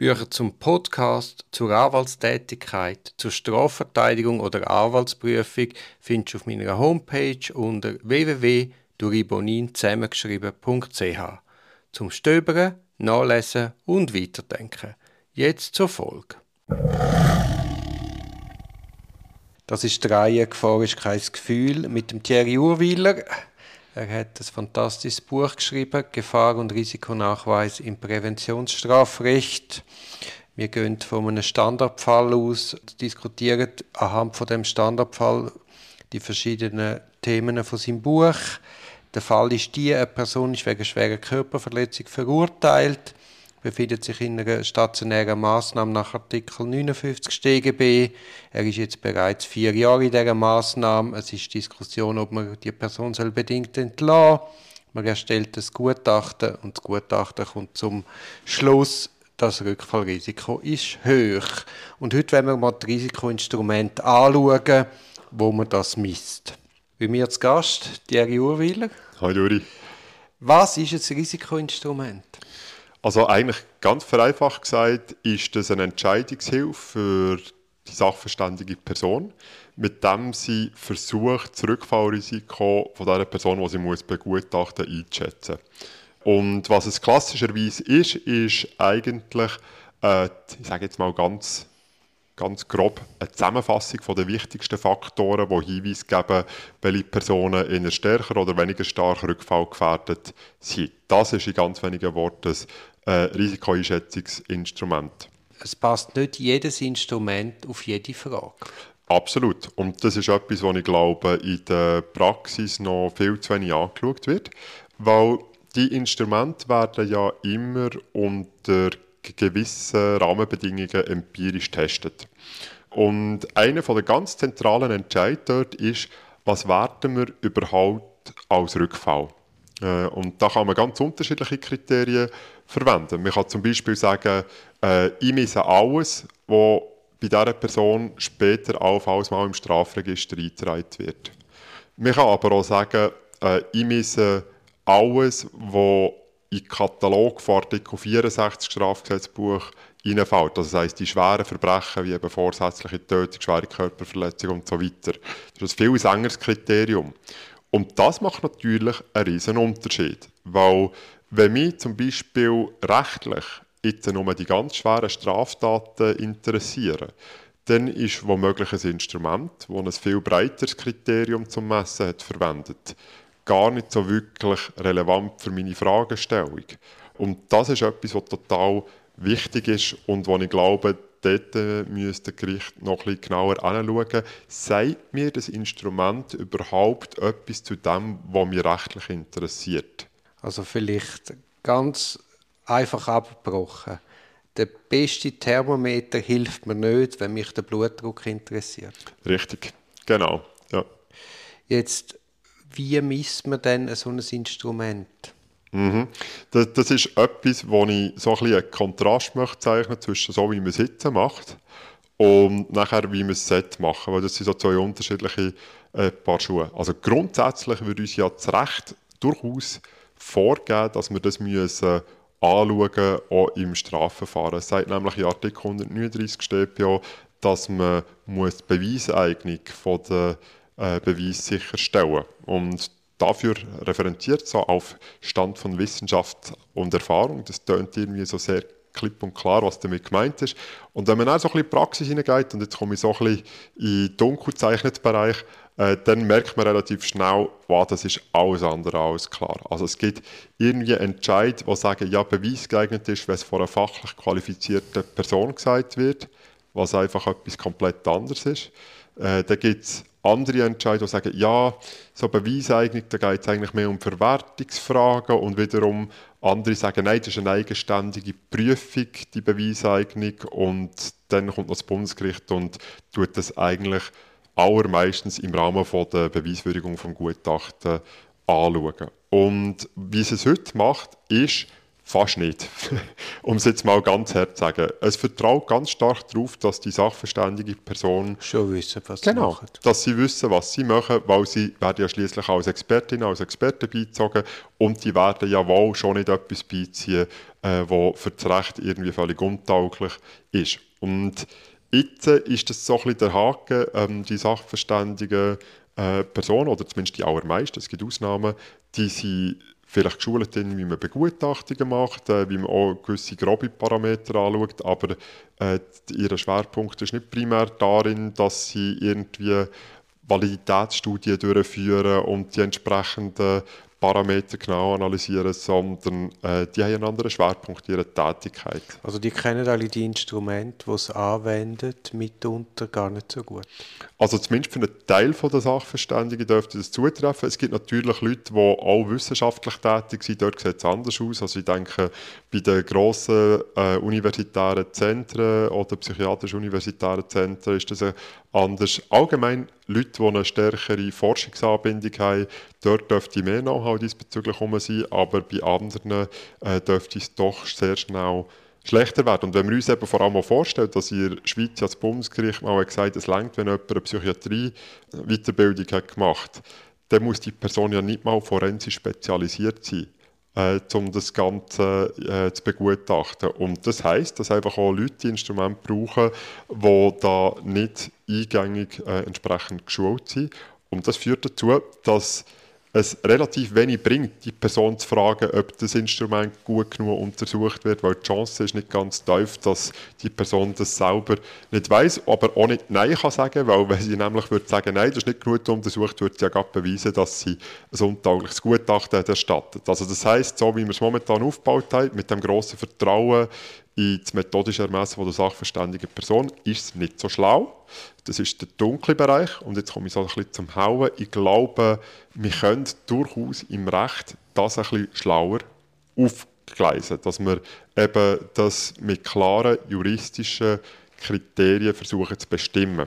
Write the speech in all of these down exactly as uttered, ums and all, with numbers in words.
Bücher zum Podcast, zur Anwaltstätigkeit, zur Strafverteidigung oder Anwaltsprüfung findest du auf meiner Homepage unter w w w punkt duribonin zusammengeschrieben punkt c h. Zum Stöbern, Nachlesen und Weiterdenken. Jetzt zur Folge. Das ist die Reihe «Gefahr ist kein Gefühl» mit dem Thierry Urwyler. Er hat ein fantastisches Buch geschrieben, «Gefahr- und Risikonachweis im Präventionsstrafrecht». Wir gehen von einem Standardfall aus, diskutieren anhand von dem Standardfall die verschiedenen Themen von seinem Buch. Der Fall ist die, eine Person ist wegen schwerer Körperverletzung verurteilt, befindet sich in einer stationären Massnahme nach Artikel neunundfünfzig St G B. Er ist jetzt bereits vier Jahre in dieser Massnahme. Es ist Diskussion, ob man die Person soll bedingt entlassen soll. Man erstellt das Gutachten und das Gutachten kommt zum Schluss, das Rückfallrisiko ist hoch. Und heute wollen wir mal das Risikoinstrument anschauen, wo man das misst. Bei mir zu Gast, Thierry Urwyler. Hi Juri. Was ist ein Risikoinstrument? Also eigentlich ganz vereinfacht gesagt ist das eine Entscheidungshilfe für die sachverständige Person, mit dem sie versucht, das Rückfallrisiko von der Person, die sie muss begutachten muss, einzuschätzen. Und was es klassischerweise ist, ist eigentlich, äh, ich sage jetzt mal ganz, ganz grob, eine Zusammenfassung der wichtigsten Faktoren, die Hinweise geben, welche Personen eher stärker oder weniger stark rückfallgefährdet sind. Das ist in ganz wenigen Worten das äh, Risikoeinschätzungsinstrument. Es passt nicht jedes Instrument auf jede Frage. Absolut. Und das ist etwas, was ich glaube, in der Praxis noch viel zu wenig angeschaut wird, weil die Instrumente werden ja immer unter gewissen Rahmenbedingungen empirisch getestet. Und einer der ganz zentralen Entscheidungen dort ist, was werten wir überhaupt als Rückfall? Und da kann man ganz unterschiedliche Kriterien verwenden. Man kann zum Beispiel sagen, äh, ich messe alles, was bei dieser Person später allenfalls mal im Strafregister eingetragen wird. Man kann aber auch sagen, äh, ich messe alles, was in den Katalog von Artikel vierundsechzig Strafgesetzbuch reinfällt. Das heisst, die schweren Verbrechen wie eben vorsätzliche Tötung, schwere Körperverletzung und so weiter. Das ist ein viel engeres Kriterium. Und das macht natürlich einen riesen Unterschied. Weil, wenn mich zum Beispiel rechtlich jetzt nur die ganz schweren Straftaten interessieren, dann ist womöglich ein Instrument, das ein viel breiteres Kriterium zum Messen hat verwendet, gar nicht so wirklich relevant für meine Fragestellung. Und das ist etwas, was total wichtig ist und wo ich glaube, dort müsste das Gericht noch ein bisschen genauer anschauen. Sagt mir das Instrument überhaupt etwas zu dem, was mich rechtlich interessiert? Also vielleicht ganz einfach abgebrochen. Der beste Thermometer hilft mir nicht, wenn mich der Blutdruck interessiert. Richtig, genau. Ja. Jetzt, wie misst man denn so ein Instrument? Mhm. Das, das ist etwas, wo ich so ein bisschen einen Kontrast möchte zeichnen zwischen so, wie man es jetzt macht und nachher, wie man es machen sollte. Weil das sind so zwei unterschiedliche äh, Paar Schuhe. Also grundsätzlich würde uns ja das Recht durchaus vorgeben, dass wir das müssen anschauen, auch im Strafverfahren. Es sagt nämlich in Artikel hundertneununddreissig steht ja, dass man muss die Beweiseignung von der äh, Beweis sicherstellen. Und dafür referenziert so auf Stand von Wissenschaft und Erfahrung. Das tönt irgendwie so sehr klipp und klar, was damit gemeint ist. Und wenn man auch so ein bisschen in die Praxis hineingeht, und jetzt komme ich so ein bisschen in den dunkel gezeichneten Bereich, äh, dann merkt man relativ schnell, wow, das ist alles andere als klar. Also es gibt irgendwie Entscheid, die sagen, ja, Beweis geeignet ist, wenn es von einer fachlich qualifizierten Person gesagt wird, was einfach etwas komplett anderes ist. Äh, da gibt es andere Entscheidungen, die sagen, ja, so Beweiseignung, da geht es eigentlich mehr um Verwertungsfragen und wiederum andere sagen, nein, das ist eine eigenständige Prüfung, die Beweiseignung, und dann kommt noch das Bundesgericht und tut das eigentlich allermeistens im Rahmen von der Beweiswürdigung vom Gutachten anschauen. Und wie es es heute macht, ist Fast nicht. Um es jetzt mal ganz hart zu sagen. Es vertraut ganz stark darauf, dass die sachverständige Person schon wissen, was genau, sie machen. Dass sie wissen, was sie machen, weil sie werden ja schließlich als Expertin, als Experte beizogen und die werden ja wohl schon nicht etwas beiziehen, äh, was für das Recht irgendwie völlig untauglich ist. Und jetzt ist das so ein bisschen der Haken, ähm, die sachverständigen äh, Personen, oder zumindest die allermeisten, es gibt Ausnahmen, die sind vielleicht geschult sind, wie man Begutachtungen macht, äh, wie man auch gewisse grobe Parameter anschaut, aber äh, ihr Schwerpunkt ist nicht primär darin, dass sie irgendwie Validitätsstudien durchführen und die entsprechenden Parameter genau analysieren, sondern äh, die haben einen anderen Schwerpunkt in ihrer Tätigkeit. Also die kennen alle die Instrumente, die sie anwenden, mitunter gar nicht so gut. Also zumindest für einen Teil der Sachverständigen dürfte das zutreffen. Es gibt natürlich Leute, die auch wissenschaftlich tätig sind, dort sieht es anders aus. Also ich denke, bei den grossen äh, universitären Zentren oder psychiatrischen universitären Zentren ist das anders. Allgemein Leute, die eine stärkere Forschungsanbindung haben, dort dürfte mehr Know-how diesbezüglich herum sein, aber bei anderen äh, dürfte es doch sehr schnell schlechter werden. Und wenn wir uns eben vor allem auch vorstellen, dass in der Schweiz ja das Bundesgericht mal gesagt hat, es reicht, wenn jemand eine Psychiatrie-Weiterbildung hat gemacht, dann muss die Person ja nicht mal forensisch spezialisiert sein, äh, um das Ganze äh, zu begutachten. Und das heisst, dass einfach auch Leute die Instrumente brauchen, die da nicht eingängig äh, entsprechend geschult sind. Und das führt dazu, dass es relativ wenig bringt, die Person zu fragen, ob das Instrument gut genug untersucht wird, weil die Chance ist nicht ganz tief, dass die Person das selber nicht weiss, aber auch nicht Nein kann sagen, weil wenn sie nämlich würde sagen, nein, das ist nicht genug untersucht, würde sie ja gerade beweisen, dass sie ein untaugliches Gutachten hat erstattet. Also das heisst, so wie wir es momentan aufgebaut haben, mit dem grossen Vertrauen in das methodische Ermessen der sachverständigen Person, ist es nicht so schlau. Das ist der dunkle Bereich. Und jetzt komme ich so ein bisschen zum Hauen. Ich glaube, wir können durchaus im Recht das ein bisschen schlauer aufgleisen, dass wir eben das mit klaren juristischen Kriterien versuchen zu bestimmen.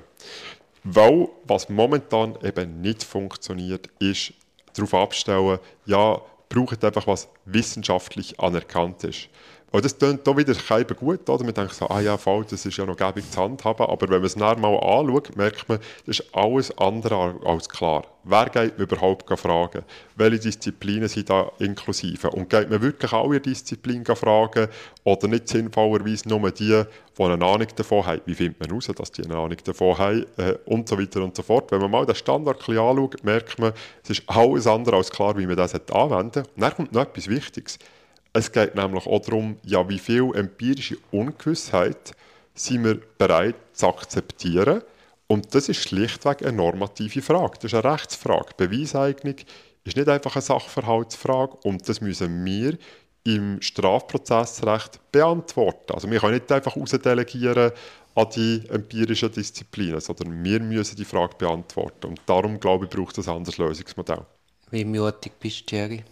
Weil, was momentan eben nicht funktioniert, ist darauf abstellen, ja, braucht einfach was wissenschaftlich anerkannt ist. Und das klingt hier wieder kein gut, oder? Man denkt so, ah ja, voll, das ist ja noch gäbig zu handhaben, aber wenn man es nachher mal anschaut, merkt man, das ist alles andere als klar. Wer geht man überhaupt fragen? Welche Disziplinen sind da inklusive? Und geht man wirklich alle Disziplinen fragen oder nicht sinnvollerweise nur die, die eine Ahnung davon haben? Wie findet man heraus, dass die eine Ahnung davon haben? Äh, und so weiter und so fort. Wenn man mal den Standard ein bisschen anschaut, merkt man, es ist alles andere als klar, wie man das anwenden sollte. Und dann kommt noch etwas Wichtiges. Es geht nämlich auch darum, ja, wie viel empirische Ungewissheit sind wir bereit zu akzeptieren. Und das ist schlichtweg eine normative Frage. Das ist eine Rechtsfrage. Beweiseignung ist nicht einfach eine Sachverhaltsfrage und das müssen wir im Strafprozessrecht beantworten. Also wir können nicht einfach ausdelegieren an die empirischen Disziplinen, sondern wir müssen die Frage beantworten. Und darum, glaube ich, braucht es ein anderes Lösungsmodell. Wie mutig bist du, Thierry?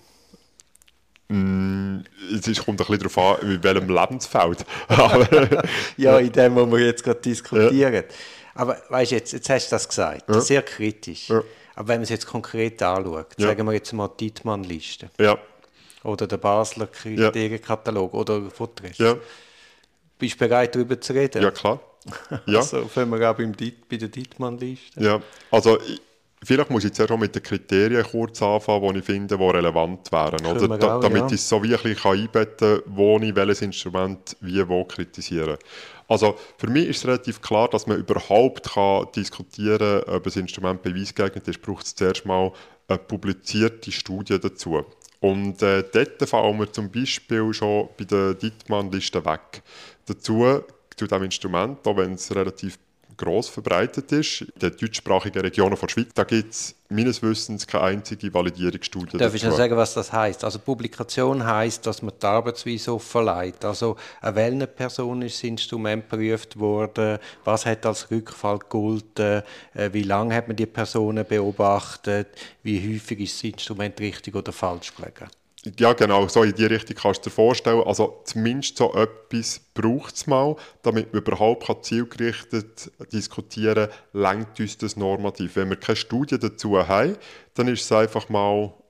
Mm, es kommt ein bisschen darauf an, in welchem Lebensfeld. Ja, in dem, wo wir jetzt gerade diskutieren. Ja. Aber weißt, jetzt, jetzt hast du das gesagt, ja. Sehr kritisch. Ja. Aber wenn man es jetzt konkret anschaut, ja. Sagen wir jetzt mal die Dittmann-Liste. Ja. Oder der Basler Kriterienkatalog ja. Oder Futures. Ja. Bist du bereit, darüber zu reden? Ja, klar. Ja. Also fangen wir auch beim Diet, bei der Dittmann-Liste. Ja, also vielleicht muss ich jetzt auch mit den Kriterien kurz anfangen, die ich finde, die relevant wären. Oder? Da, auch, damit ja. ich es so wie ein bisschen einbetten kann, wo ich welches Instrument wie wo kritisiere. Also für mich ist es relativ klar, dass man überhaupt kann diskutieren kann, ob ein Instrument beweisgeeignet ist, braucht es zuerst mal eine publizierte Studie dazu. Und äh, dort fallen wir zum Beispiel schon bei der Dittmann-Liste weg. Dazu, zu diesem Instrument, auch wenn es relativ gross verbreitet ist, in den deutschsprachigen Regionen der Schweiz, da gibt es meines Wissens keine einzige Validierungsstudie. Darf ich noch sagen, was das heisst? Also Publikation heisst, dass man die Arbeitsweise offenlegt. Also an welcher Person ist das Instrument geprüft worden, was hat als Rückfall gegolten, wie lange hat man die Personen beobachtet, wie häufig ist das Instrument richtig oder falsch gelegen? Ja, genau, so in die Richtung kannst du dir vorstellen. Also zumindest so etwas braucht es mal, damit man überhaupt zielgerichtet diskutieren kann, reicht uns das normativ. Wenn wir keine Studie dazu haben, dann ist es einfach mal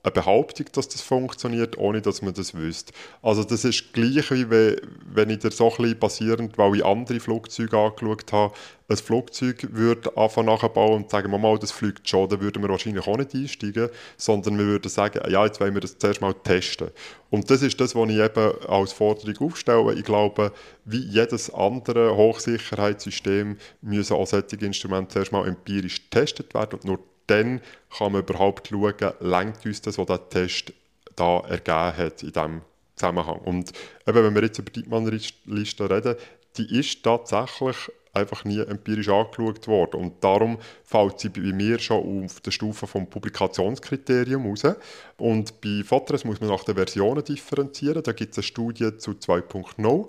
eine Behauptung, dass das funktioniert, ohne dass man das wüsste. Also das ist gleich, wie wenn, wenn ich dir so ein bisschen basierend, weil ich andere Flugzeuge angeschaut habe, ein Flugzeug würde anfangen nachbauen und sagen, mal, das fliegt schon, dann würden wir wahrscheinlich auch nicht einsteigen, sondern wir würden sagen, ja, jetzt wollen wir das zuerst mal testen. Und das ist das, was ich eben als Forderung aufstelle. Ich glaube, wie jedes andere Hochsicherheitssystem müssen auch solche Instrumente zuerst mal empirisch getestet werden und nur dann kann man überhaupt schauen, reicht uns das, was der Test da ergeben hat in diesem Zusammenhang. Und eben, wenn wir jetzt über die Dittmann-Liste reden, die ist tatsächlich einfach nie empirisch angeschaut worden. Und darum fällt sie bei mir schon auf der Stufe vom Publikationskriterium raus. Und bei Fotres muss man nach den Versionen differenzieren. Da gibt es eine Studie zu zwei Punkt null.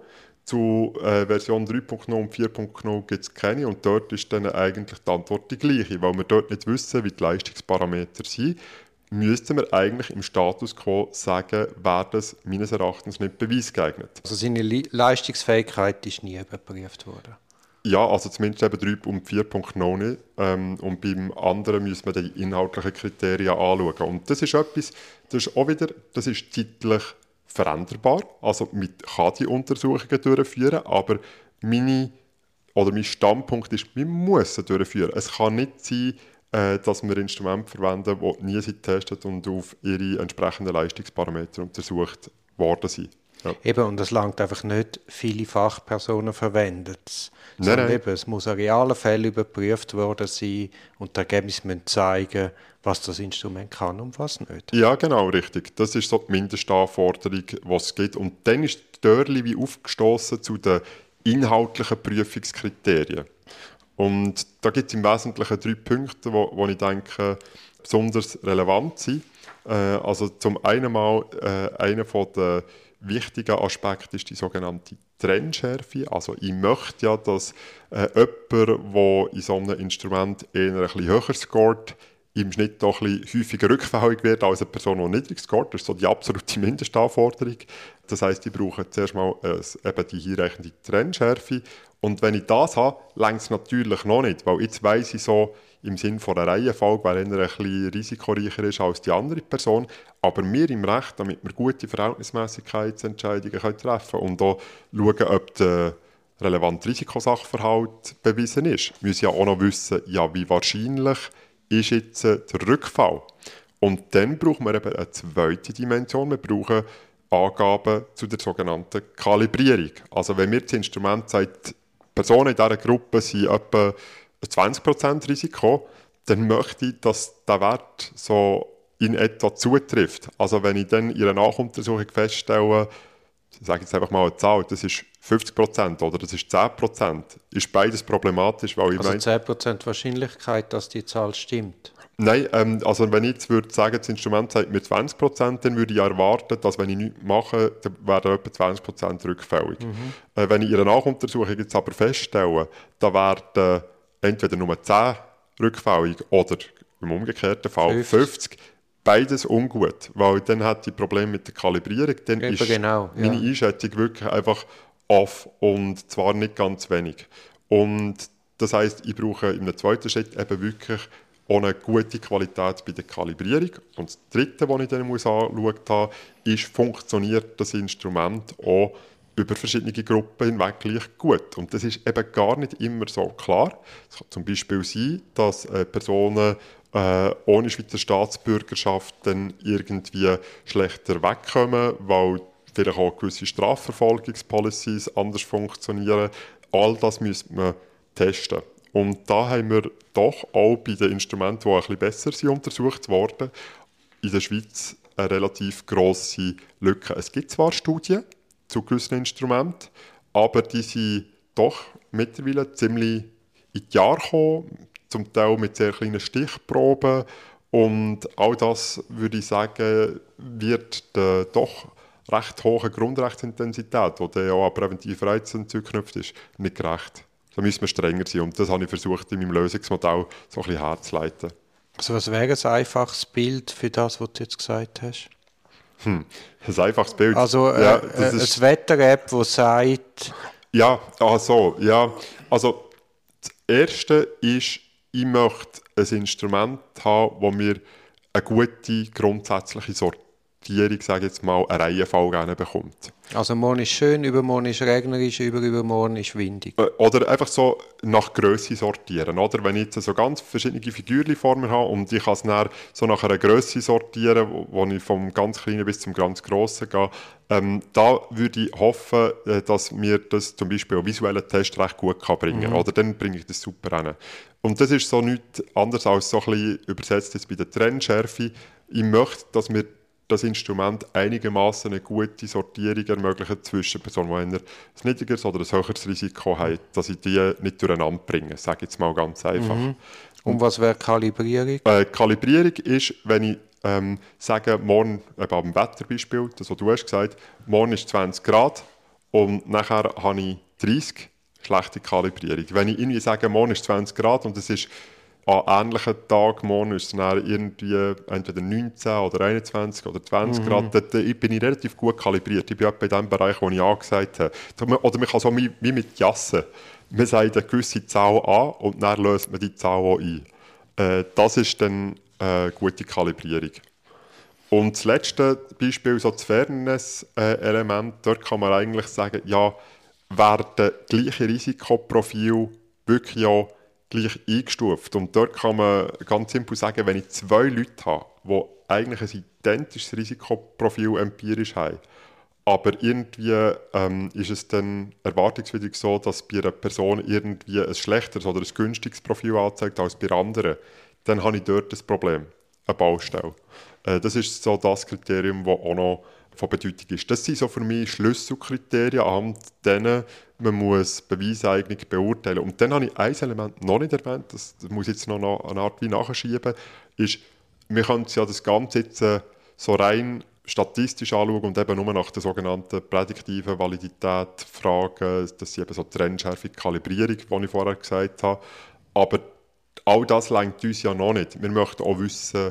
Zu äh, Version drei Punkt null und vier Punkt null gibt es keine. Und dort ist dann eigentlich die Antwort die gleiche. Weil wir dort nicht wissen, wie die Leistungsparameter sind, müssten wir eigentlich im Status quo sagen, wäre das meines Erachtens nicht beweisgeeignet. Also seine Le- Leistungsfähigkeit ist nie überprüft worden? Ja, also zumindest eben drei und vier Punkt null nicht. Ähm, und beim anderen müssen wir die inhaltlichen Kriterien anschauen. Und das ist etwas, das ist auch wieder, das ist zeitlich veränderbar. Also man kann die Untersuchungen durchführen, aber meine, oder mein Standpunkt ist, wir müssen durchführen. Es kann nicht sein, äh, dass wir Instrumente verwenden, die nie getestet und auf ihre entsprechenden Leistungsparameter untersucht worden sind. Ja. Eben, und es langt einfach nicht, viele Fachpersonen verwenden es. Nein, Sondern nein. eben, es muss in realen Fällen überprüft worden sein und die Ergebnisse müssen zeigen, was das Instrument kann und was nicht. Ja, genau, richtig. Das ist so die Mindestanforderung, die es gibt. Und dann ist die Dörli wie aufgestoßen zu den inhaltlichen Prüfungskriterien. Und da gibt es im Wesentlichen drei Punkte, wo, wo ich denke, besonders relevant sind. Äh, also zum einen mal, äh, einer von den wichtigen Aspekten ist die sogenannte Trennschärfe. Also ich möchte ja, dass äh, jemand, der in so einem Instrument eher ein bisschen höher scoret, im Schnitt doch ein bisschen häufiger rückfällig wird als eine Person, die niedrig scoret. Das ist so die absolute Mindestanforderung. Das heisst, ich brauche zuerst mal äh, eben die hinreichende Trennschärfe. Und wenn ich das habe, reicht es natürlich noch nicht, weil jetzt weiss ich so, im Sinne von einer Reihenfolge, wer einer ein bisschen risikoreicher ist als die andere Person, aber wir im Recht, damit wir gute Verhältnismäßigkeitsentscheidungen treffen können und auch schauen, ob der relevante Risikosachverhalt bewiesen ist, müssen ja auch noch wissen, ja, wie wahrscheinlich ist jetzt der Rückfall. Und dann brauchen wir eben eine zweite Dimension, wir brauchen Angaben zu der sogenannten Kalibrierung. Also wenn wir das Instrument sagt, Personen in dieser Gruppe sind etwa zwanzig Prozent Risiko, dann möchte ich, dass der Wert so in etwa zutrifft. Also wenn ich dann in einer Nachuntersuchung feststelle, ich sage jetzt einfach mal eine Zahl, das ist fünfzig Prozent oder das ist zehn Prozent, ist beides problematisch. Weil ich Also mein, zehn Prozent Wahrscheinlichkeit, dass die Zahl stimmt? Nein, ähm, also wenn ich jetzt würde sagen, das Instrument sagt mir zwanzig Prozent, dann würde ich erwarten, dass wenn ich nichts mache, dann werden etwa zwanzig Prozent rückfällig. Mhm. Äh, wenn ich in einer Nachuntersuchung jetzt aber feststelle, da werden entweder nur zehn rückfällig oder im umgekehrten Fall fünfzig. Beides ungut, weil dann hat die Probleme mit der Kalibrierung, dann Eben ist genau, ja. meine Einschätzung wirklich einfach off und zwar nicht ganz wenig. Und das heisst, ich brauche in einem zweiten Schritt eben wirklich auch eine gute Qualität bei der Kalibrierung. Und das Dritte, was ich dann angeschaut habe, ist, funktioniert das Instrument auch über verschiedene Gruppen hinweg gleich gut. Und das ist eben gar nicht immer so klar. Es kann zum Beispiel sein, dass äh, Personen äh, ohne Schweizer Staatsbürgerschaft dann irgendwie schlechter wegkommen, weil vielleicht auch gewisse Strafverfolgungspolicies anders funktionieren. All das müsste man testen. Und da haben wir doch auch bei den Instrumenten, die ein bisschen besser sind, untersucht worden, in der Schweiz eine relativ grosse Lücke. Es gibt zwar Studien zu gewissen Instrumenten, aber die sind doch mittlerweile ziemlich in die Jahre gekommen, zum Teil mit sehr kleinen Stichproben. Und all das, würde ich sagen, wird der doch recht hohen Grundrechtsintensität, die dann auch an präventive Reizentzug geknüpft ist, nicht gerecht. Da müssen wir strenger sein. Und das habe ich versucht, in meinem Lösungsmodell so ein bisschen herzuleiten. Also was wäre ein einfaches Bild für das, was du jetzt gesagt hast? Hm, ein einfaches Bild. Also äh, ja, das äh, ist, eine Wetter-App, die sagt... Ja, ach so, ja. Also das Erste ist, ich möchte ein Instrument haben, das mir eine gute, grundsätzliche Sortierung, sage ich jetzt mal, eine Reihenfolge bekommt. Also morgen ist schön, übermorgen ist regnerisch, überübermorgen ist windig. Oder einfach so nach Grösse sortieren. Oder? Wenn ich jetzt so ganz verschiedene Figürchen vor mir habe und ich kann es dann so nach einer Grösse sortieren, wo, wo ich vom ganz Kleinen bis zum ganz Grossen gehe, ähm, da würde ich hoffen, dass mir das zum Beispiel einen visuellen Test recht gut kann bringen kann. Mhm. Oder dann bringe ich das super hin. Und das ist so nichts anderes als so ein bisschen übersetzt jetzt bei der Trennschärfe. Ich möchte, dass wir das Instrument einigermaßen eine gute Sortierung ermöglichen zwischen Personen, die ein niedrigeres oder ein höheres Risiko haben, dass ich die nicht durcheinander bringe, sage ich jetzt mal ganz einfach. Mhm. Und was wäre Kalibrierung? Äh, Kalibrierung ist, wenn ich ähm, sage, morgen, eben am Wetterbeispiel, das was du hast gesagt, morgen ist zwanzig Grad und nachher habe ich dreißig, schlechte Kalibrierung. Wenn ich irgendwie sage, morgen ist zwanzig Grad und es ist an ähnlichen Tagen, morgen ist es dann irgendwie entweder neunzehn oder einundzwanzig oder zwanzig mhm. Grad, da, da bin ich relativ gut kalibriert. Ich bin etwa in dem Bereich, wo ich angesagt habe. Oder man kann so wie, wie mit Jassen. Man sagt eine gewisse Zahl an und dann löst man die Zahl auch ein. Äh, das ist dann eine gute Kalibrierung. Und das letzte Beispiel, so das Fairness-Element, dort kann man eigentlich sagen, ja, werden gleiche Risikoprofile wirklich auch gleich eingestuft. Und dort kann man ganz simpel sagen, wenn ich zwei Leute habe, die eigentlich ein identisches Risikoprofil empirisch haben, aber irgendwie ähm, ist es dann erwartungswidrig so, dass bei einer Person irgendwie ein schlechteres oder ein günstiges Profil anzeigt als bei anderen, dann habe ich dort das Problem, eine Baustelle. Äh, das ist so das Kriterium, das auch noch von Bedeutung ist. Das sind so für mich Schlüsselkriterien, anhand denen man muss Beweiseignung beurteilen. Und dann habe ich ein Element noch nicht erwähnt, das, das muss ich jetzt noch eine Art wie nachschieben, ist, wir können ja das Ganze jetzt äh, so rein statistisch anschauen und eben nur nach der sogenannten prädiktiven Validität fragen, das sind eben so Trennschärfe, Kalibrierung, die ich vorher gesagt habe. Aber all das reicht uns ja noch nicht. Wir möchten auch wissen,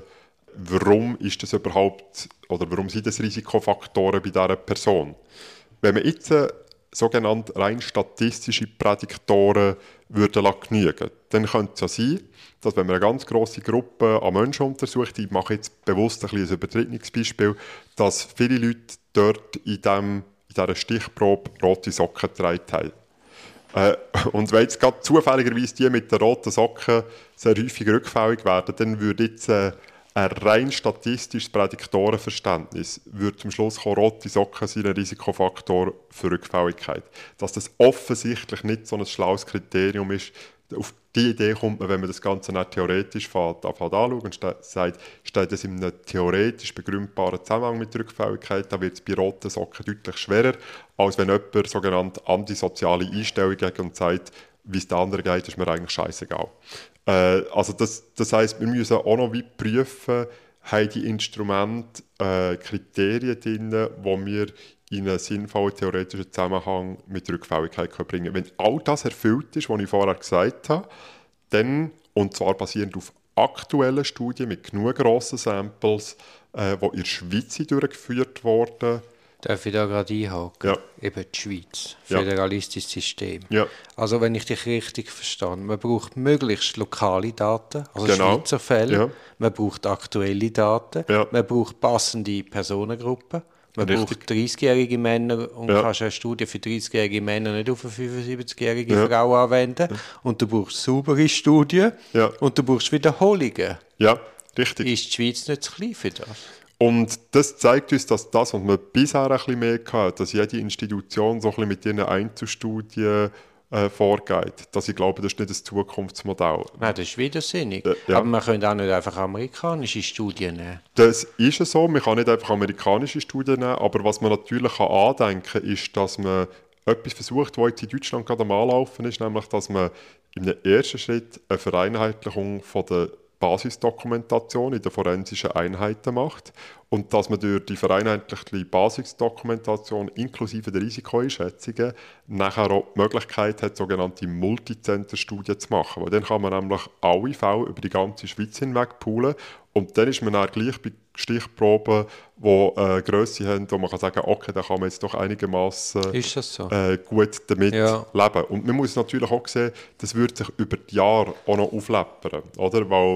warum ist das überhaupt, oder warum sind das Risikofaktoren bei dieser Person. Wenn man jetzt äh, sogenannte rein statistische Prädiktoren würden genügen, dann könnte es ja sein, dass wenn man eine ganz grosse Gruppe an Menschen untersucht, ich mache jetzt bewusst ein, ein übertriebenes Beispiel, dass viele Leute dort in, dem, in dieser Stichprobe rote Socken getragen haben. Äh, und wenn jetzt gerade zufälligerweise die mit den roten Socken sehr häufig rückfällig werden, dann würde jetzt äh, ein rein statistisches Prädiktorenverständnis würde zum Schluss kommen, rote Socken sind ein Risikofaktor für Rückfälligkeit. Dass das offensichtlich nicht so ein schlaues Kriterium ist, auf die Idee kommt man, wenn man das Ganze nicht theoretisch anschaut und sagt, steht das in einem theoretisch begründbaren Zusammenhang mit Rückfälligkeit, dann wird es bei roten Socken deutlich schwerer, als wenn jemand sogenannte antisoziale Einstellungen hat und sagt, wie es den anderen geht, ist mir eigentlich scheißegal. Äh, also das, das heisst, wir müssen auch noch wie prüfen, haben die Instrumente äh, Kriterien drin, die wir in einen sinnvollen theoretischen Zusammenhang mit Rückfälligkeit bringen können. Wenn all das erfüllt ist, was ich vorher gesagt habe, dann, und zwar basierend auf aktuellen Studien mit genug grossen Samples, äh, die in der Schweiz durchgeführt wurden. Darf ich da gerade einhaken? Ja. Eben die Schweiz, Ja. föderalistisches System. Ja. Also wenn ich dich richtig verstehe, man braucht möglichst lokale Daten, also Genau. Schweizer Fälle, Ja. man braucht aktuelle Daten, Ja. man braucht passende Personengruppen, man Richtig. braucht dreißigjährige Männer und Ja. kannst eine Studie für dreißigjährige Männer nicht auf eine fünfundsiebzigjährige Ja. Frau anwenden. Und du brauchst saubere Studien Ja. und du brauchst Wiederholungen. Ja, richtig. Ist die Schweiz nicht zu klein für das? Und das zeigt uns, dass das, was man bisher ein bisschen mehr hatte, dass jede Institution so ein bisschen mit ihren Einzelstudien äh, vorgeht, dass ich glaube, das ist nicht das Zukunftsmodell. Nein, das ist widersinnig. Äh, ja. Aber man könnte auch nicht einfach amerikanische Studien nehmen. Das ist es so, man kann nicht einfach amerikanische Studien nehmen, aber was man natürlich kann andenken kann, ist, dass man etwas versucht, was jetzt in Deutschland gerade am Anlaufen ist, nämlich, dass man im ersten Schritt eine Vereinheitlichung von der Basisdokumentation in den forensischen Einheiten macht und dass man durch die vereinheitlichte Basisdokumentation inklusive der Risikoeinschätzungen nachher auch die Möglichkeit hat, sogenannte Multicenter-Studien zu machen. Weil dann kann man nämlich alle Fälle über die ganze Schweiz hinweg poolen und dann ist man dann gleich bei Stichproben, die äh, Grösse haben, wo man kann sagen, okay, da kann man jetzt doch einigermaßen Ist das so? äh, gut damit Ja. leben. Und man muss natürlich auch sehen, das wird sich über die Jahre auch noch aufläppern, oder? Weil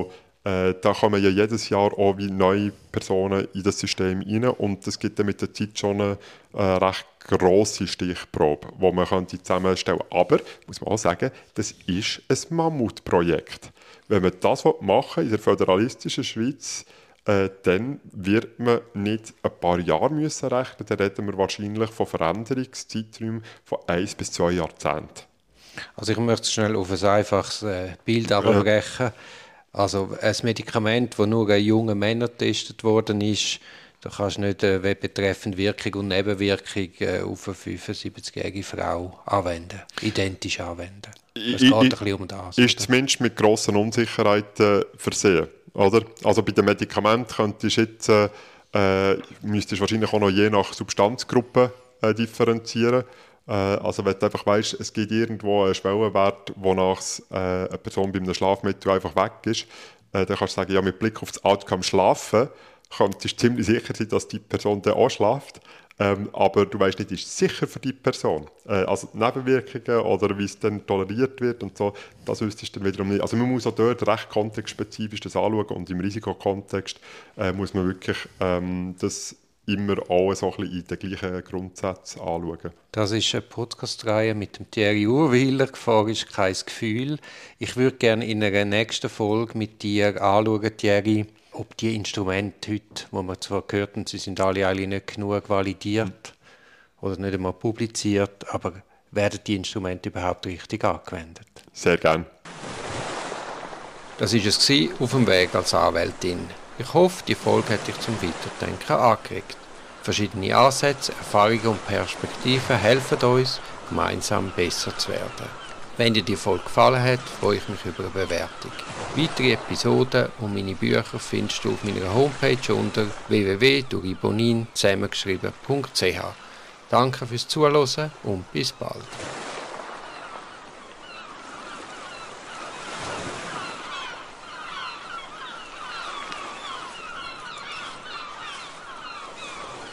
Äh, da kommen ja jedes Jahr auch wie neue Personen in das System rein und das gibt dann mit der Zeit schon eine äh, recht grosse Stichprobe, die man könnte zusammenstellen könnte. Aber, muss man auch sagen, das ist ein Mammutprojekt. Wenn man das machen will, in der föderalistischen Schweiz, äh, dann wird man nicht ein paar Jahre müssen rechnen, dann reden wir wahrscheinlich von Veränderungszeiträumen von eins bis zwei Jahrzehnten. Also ich möchte schnell auf ein einfaches äh, Bild abbrechen. Äh. Also ein Medikament, das nur an jungen Männern getestet worden ist, da kannst du nicht äh, betreffend Wirkung und Nebenwirkung äh, auf eine fünfundsiebzigjährige Frau anwenden, identisch anwenden. Es geht ein bisschen um das. Ist oder? Zumindest mit grossen Unsicherheiten versehen. Oder? Also bei den Medikamenten könntest du jetzt, äh, müsstest du wahrscheinlich auch noch je nach Substanzgruppe äh, differenzieren. Äh, also wenn du einfach weißt, es gibt irgendwo einen Schwellenwert, wonach äh, eine Person bei einem Schlafmittel einfach weg ist, äh, dann kannst du sagen, ja, mit Blick auf das Outcome Schlafen könntest du ziemlich sicher sein, dass die Person dann auch schläft. Ähm, aber du weißt nicht, ist es sicher für die Person? Äh, also die Nebenwirkungen oder wie es dann toleriert wird und so, das wüsstest du dann wiederum nicht. Also man muss auch dort recht kontextspezifisch das anschauen und im Risikokontext äh, muss man wirklich ähm, das immer auch so ein bisschen in den gleichen Grundsätzen anschauen. Das ist eine Podcast-Reihe mit dem Thierry Urwyler, «Gefahr ist kein Gefühl». Ich würde gerne in einer nächsten Folge mit dir anschauen, Thierry, ob die Instrumente heute, wo wir zwar gehört haben, sie sind alle eigentlich nicht genug validiert oder nicht einmal publiziert, aber werden die Instrumente überhaupt richtig angewendet? Sehr gerne. Das war es auf dem Weg als Anwältin. Ich hoffe, die Folge hat dich zum Weiterdenken angeregt. Verschiedene Ansätze, Erfahrungen und Perspektiven helfen uns, gemeinsam besser zu werden. Wenn dir die Folge gefallen hat, freue ich mich über eine Bewertung. Weitere Episoden und meine Bücher findest du auf meiner Homepage unter w w w punkt duribonin zusammengeschrieben punkt c h. Danke fürs Zuhören und bis bald.